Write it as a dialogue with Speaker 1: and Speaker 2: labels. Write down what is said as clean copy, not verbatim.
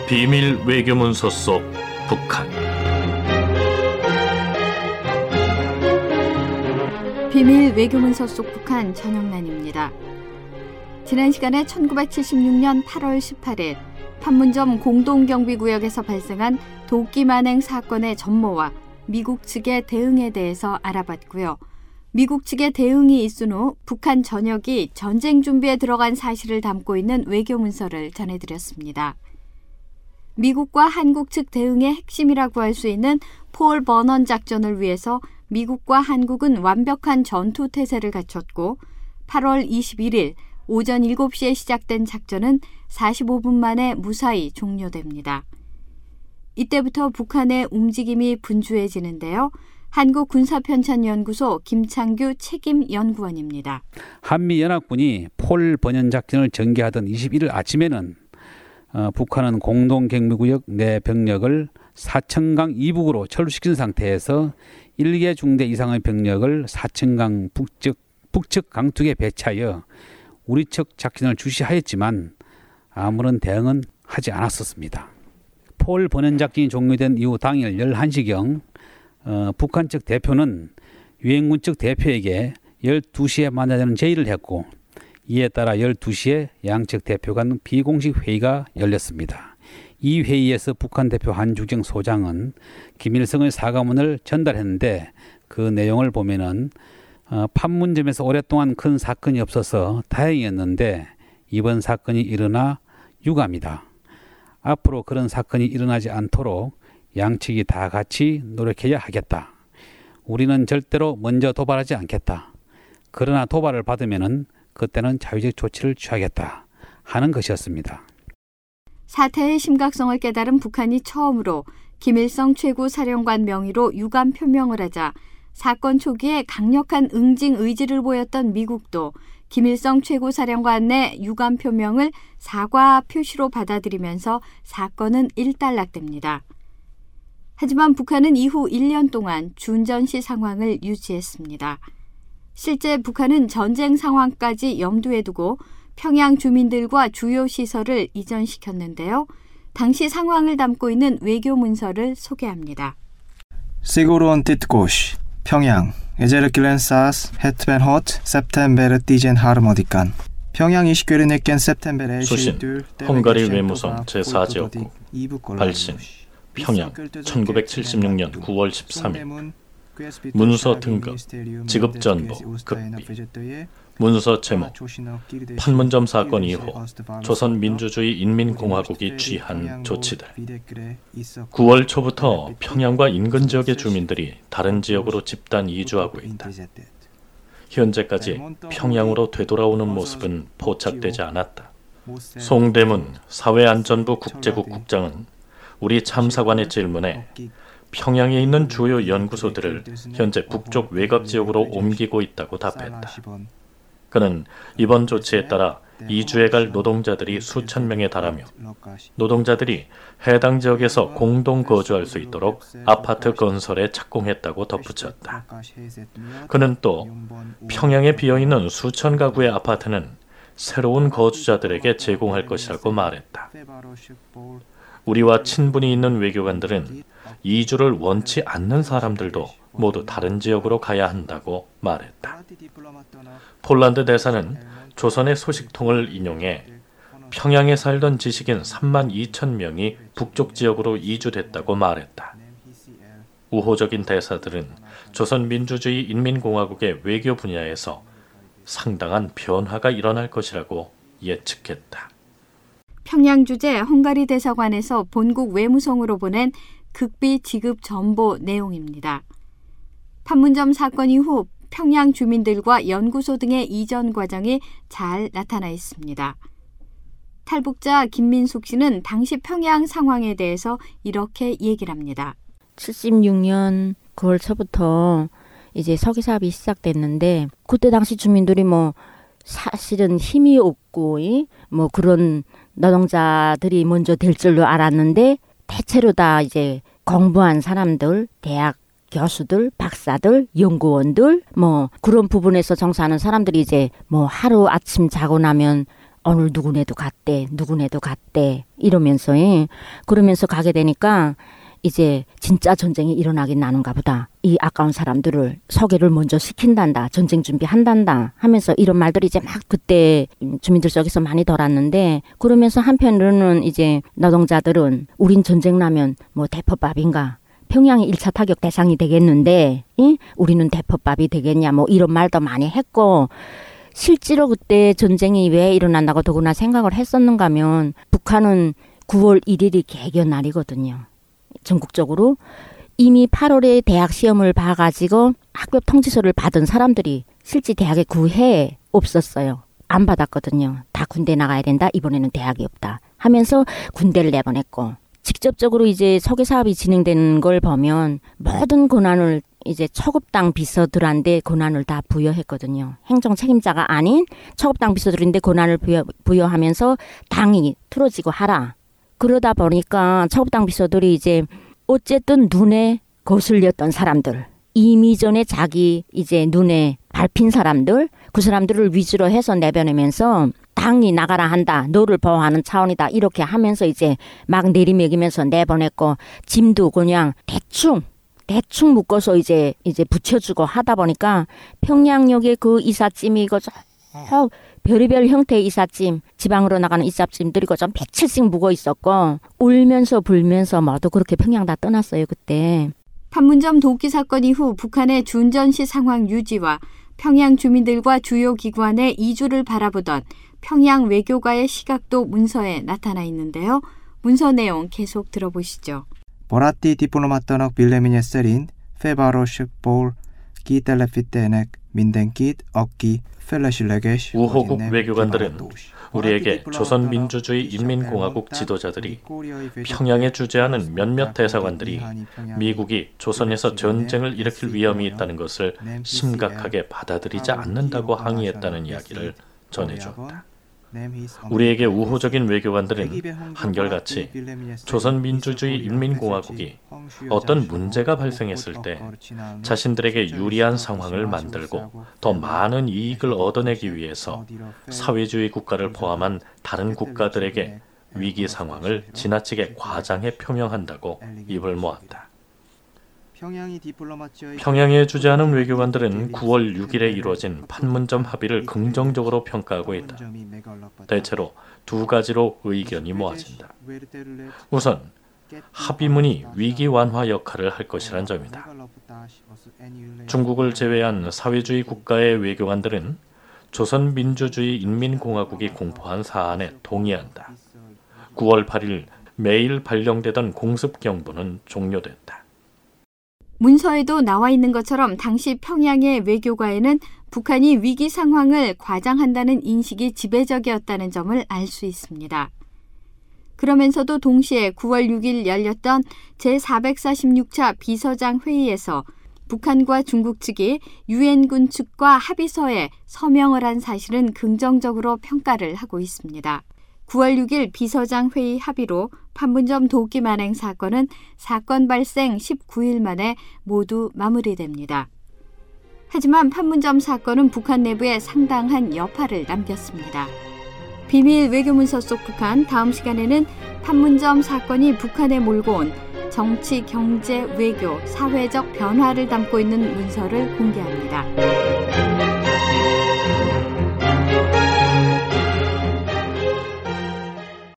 Speaker 1: 비밀 외교문서 속 북한.
Speaker 2: 비밀 외교문서 속 북한 전영란입니다. 지난 시간에 1976년 8월 18일 판문점 공동경비구역에서 발생한 도끼 만행 사건의 전모와 미국 측의 대응에 대해서 알아봤고요. 미국 측의 대응이 있은 후 북한 전역이 전쟁 준비에 들어간 사실을 담고 있는 외교문서를 전해드렸습니다. 미국과 한국 측 대응의 핵심이라고 할 수 있는 폴 버넌 작전을 위해서 미국과 한국은 완벽한 전투 태세를 갖췄고 8월 21일 오전 7시에 시작된 작전은 45분 만에 무사히 종료됩니다. 이때부터 북한의 움직임이 분주해지는데요. 한국군사편찬연구소 김창규 책임연구원입니다.
Speaker 3: 한미연합군이 폴 버넌 작전을 전개하던 21일 아침에는 북한은 공동경비구역 내 병력을 사천강 이북으로 철수시킨 상태에서 1개 중대 이상의 병력을 사천강 북측 강둑에 배치하여 우리 측 작전을 주시하였지만 아무런 대응은 하지 않았었습니다. 폴 버넌 작전이 종료된 이후 당일 11시경 북한 측 대표는 유엔군 측 대표에게 12시에 만나자는 제의를 했고 이에 따라 12시에 양측 대표 간 비공식 회의가 열렸습니다. 이 회의에서 북한 대표 한주경 소장은 김일성의 사과문을 전달했는데 그 내용을 보면은 판문점에서 오랫동안 큰 사건이 없어서 다행이었는데 이번 사건이 일어나 유감이다. 앞으로 그런 사건이 일어나지 않도록 양측이 다 같이 노력해야 하겠다. 우리는 절대로 먼저 도발하지 않겠다. 그러나 도발을 받으면은 그때는 자위적 조치를 취하겠다 하는 것이었습니다.
Speaker 2: 사태의 심각성을 깨달은 북한이 처음으로 김일성 최고사령관 명의로 유감 표명을 하자 사건 초기에 강력한 응징 의지를 보였던 미국도 김일성 최고사령관의 유감 표명을 사과 표시로 받아들이면서 사건은 일단락됩니다. 하지만 북한은 이후 1년 동안 준전시 상황을 유지했습니다. 실제 북한은 전쟁 상황까지 염두에 두고 평양 주민들과 주요 시설을 이전시켰는데요. 당시 상황을 담고 있는 외교 문서를 소개합니다.
Speaker 4: Sigurd Titkosh, 평양, 에제르킬렌 사스, 헤트벤 호트, september 디젠 하르모디칸. 평양 29일에겐 september
Speaker 1: 수신, 헝가리 외무성 제4지역국, 발신, 평양, 1976년 9월 13일. 문서 등급, 지급 전보, 급비. 문서 제목, 판문점 사건 이후 조선민주주의 인민공화국이 취한 조치들. 9월 초부터 평양과 인근 지역의 주민들이 다른 지역으로 집단 이주하고 있다. 현재까지 평양으로 되돌아오는 모습은 포착되지 않았다. 송대문 사회안전부 국제국 국장은 우리 참사관의 질문에 평양에 있는 주요 연구소들을 현재 북쪽 외곽 지역으로 옮기고 있다고 답했다. 그는 이번 조치에 따라 이주해 갈 노동자들이 수천 명에 달하며 노동자들이 해당 지역에서 공동 거주할 수 있도록 아파트 건설에 착공했다고 덧붙였다. 그는 또 평양에 비어있는 수천 가구의 아파트는 새로운 거주자들에게 제공할 것이라고 말했다. 우리와 친분이 있는 외교관들은 이주를 원치 않는 사람들도 모두 다른 지역으로 가야 한다고 말했다. 폴란드 대사는 조선의 소식통을 인용해 평양에 살던 지식인 3만 2천 명이 북쪽 지역으로 이주됐다고 말했다. 우호적인 대사들은 조선민주주의 인민공화국의 외교 분야에서 상당한 변화가 일어날 것이라고 예측했다.
Speaker 2: 평양 주재 헝가리 대사관에서 본국 외무성으로 보낸 극비 지급 전보 내용입니다. 판문점 사건 이후 평양 주민들과 연구소 등의 이전 과정이 잘 나타나 있습니다. 탈북자 김민숙 씨는 당시 평양 상황에 대해서 이렇게 얘기를 합니다.
Speaker 5: 76년 9월 초부터 이제 서기 사업이 시작됐는데 그때 당시 주민들이 사실은 힘이 없고 그런 노동자들이 먼저 될 줄로 알았는데 대체로 다 이제 공부한 사람들, 대학 교수들, 박사들, 연구원들 그런 부분에서 종사하는 사람들이 이제 하루 아침 자고 나면 오늘 누구네도 갔대 이러면서 그러면서 가게 되니까 이제 진짜 전쟁이 일어나긴 나는가 보다. 이 아까운 사람들을 소개를 먼저 시킨단다. 전쟁 준비한단다 하면서 이런 말들이 이제 막 그때 주민들 속에서 많이 돌았는데, 그러면서 한편으로는 이제 노동자들은 우린 전쟁 나면 뭐 대포밥인가, 평양이 1차 타격 대상이 되겠는데 우리는 대포밥이 되겠냐, 뭐 이런 말도 많이 했고, 실제로 그때 전쟁이 왜 일어난다고 더구나 생각을 했었는가 하면 북한은 9월 1일이 개교 날이거든요. 전국적으로 이미 8월에 대학 시험을 봐가지고 합격 통지서를 받은 사람들이 실제 대학에 그 해에 없었어요. 안 받았거든요. 다 군대 나가야 된다. 이번에는 대학이 없다 하면서 군대를 내보냈고, 직접적으로 이제 소개 사업이 진행되는 걸 보면 모든 권한을 이제 초급당 비서들한테 권한을 다 부여했거든요. 행정 책임자가 아닌 초급당 비서들인데 권한을 부여하면서 당이 틀어지고 하라. 그러다 보니까 초급당 비서들이 이제 어쨌든 눈에 거슬렸던 사람들, 이미 전에 자기 이제 눈에 밟힌 사람들, 그 사람들을 위주로 해서 내보내면서 당이 나가라 한다, 너를 보호하는 차원이다, 이렇게 하면서 이제 막 내리매기면서 내보냈고, 짐도 그냥 대충 묶어서 이제 붙여주고 하다 보니까 평양역의 그 이삿짐이 이거 별의별 형태의 이삿짐, 지방으로 나가는 이삿짐들이 좀 며칠씩 묵어 있었고, 울면서 불면서 모두 그렇게 평양 다 떠났어요 그때.
Speaker 2: 판문점 도끼 사건 이후 북한의 준전시 상황 유지와 평양 주민들과 주요 기관의 이주를 바라보던 평양 외교가의 시각도 문서에 나타나 있는데요. 문서 내용 계속 들어보시죠.
Speaker 4: Borati diplomatnak véleménye szerint fővárosi ból kitelepítenek mindenkit, aki felesleges.
Speaker 1: 우호국 외교관들은 우리에게 조선민주주의 인민공화국 지도자들이 평양에 주재하는 몇몇 대사관들이 미국이 조선에서 전쟁을 일으킬 위험이 있다는 것을 심각하게 받아들이지 않는다고 항의했다는 이야기를 전해주었다. 우리에게 우호적인 외교관들은 한결같이 조선민주주의 인민공화국이 어떤 문제가 발생했을 때 자신들에게 유리한 상황을 만들고 더 많은 이익을 얻어내기 위해서 사회주의 국가를 포함한 다른 국가들에게 위기 상황을 지나치게 과장해 표명한다고 입을 모았다. 평양에 주재하는 외교관들은 9월 6일에 이루어진 판문점 합의를 긍정적으로 평가하고 있다. 대체로 두 가지로 의견이 모아진다. 우선 합의문이 위기 완화 역할을 할 것이란 점이다. 중국을 제외한 사회주의 국가의 외교관들은 조선민주주의 인민공화국이 공포한 사안에 동의한다. 9월 8일 매일 발령되던 공습 경보는 종료됐다.
Speaker 2: 문서에도 나와 있는 것처럼 당시 평양의 외교가에는 북한이 위기 상황을 과장한다는 인식이 지배적이었다는 점을 알 수 있습니다. 그러면서도 동시에 9월 6일 열렸던 제446차 비서장 회의에서 북한과 중국 측이 유엔군 측과 합의서에 서명을 한 사실은 긍정적으로 평가를 하고 있습니다. 9월 6일 비서장 회의 합의로 판문점 도끼 만행 사건은 사건 발생 19일 만에 모두 마무리됩니다. 하지만 판문점 사건은 북한 내부에 상당한 여파를 남겼습니다. 비밀 외교문서 속 북한, 다음 시간에는 판문점 사건이 북한에 몰고 온 정치, 경제, 외교, 사회적 변화를 담고 있는 문서를 공개합니다.